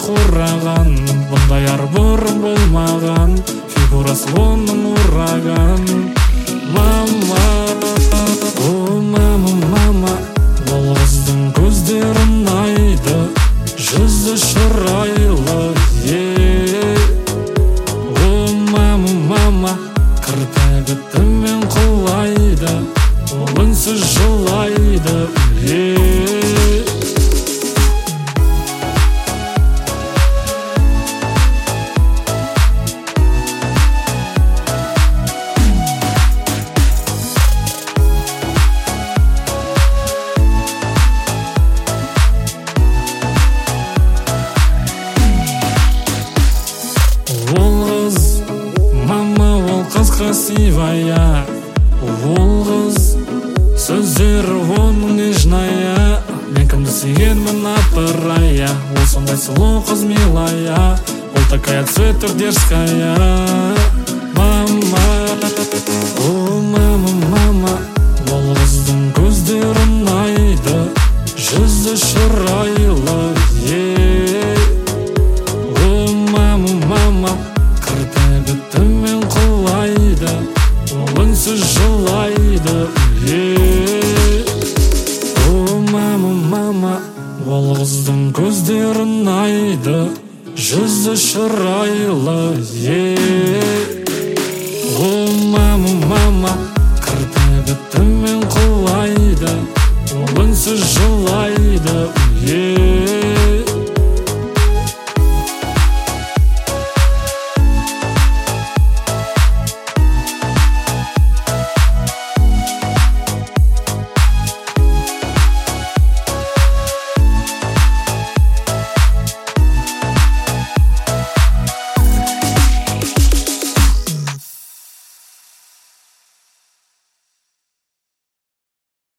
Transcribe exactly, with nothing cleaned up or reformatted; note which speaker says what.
Speaker 1: құраған, бұндай ар бұрын болмаған, фигурасы оның ураган. Мама, о мама, мама, ол қыздың көздері ұнайды, жүзі шырайлы, е. О мама, мама, кірпігі төмен құлайды, ол үнсіз жылайды, е. Красивая, ол қыз, сөздері оның нежная, мен кімді сүйгенмін апырая, ол сондай сұлу қыз милая, ол такая цветр дерзкая. Мама, о мама, мама, ол қыздың көздері ұнайды, жүзі шырайлы, е. О мама, мама, кірпігі төмен құлайды, ол үнсіз жылайды, е. О мама, мама, ол қыздың көздері ұнайды, жүзі шырайлы, е. О мама, мама, кірпігі төмен құлайды, ол үнсіз жылайды.